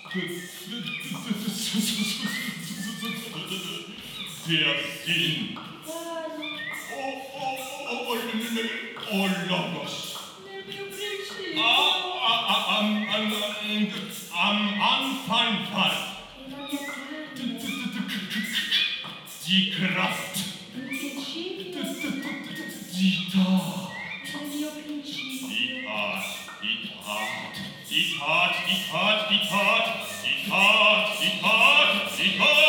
Der Sinn. Logos. Am Anfang war die Kraft. Die Tat. Die Tat.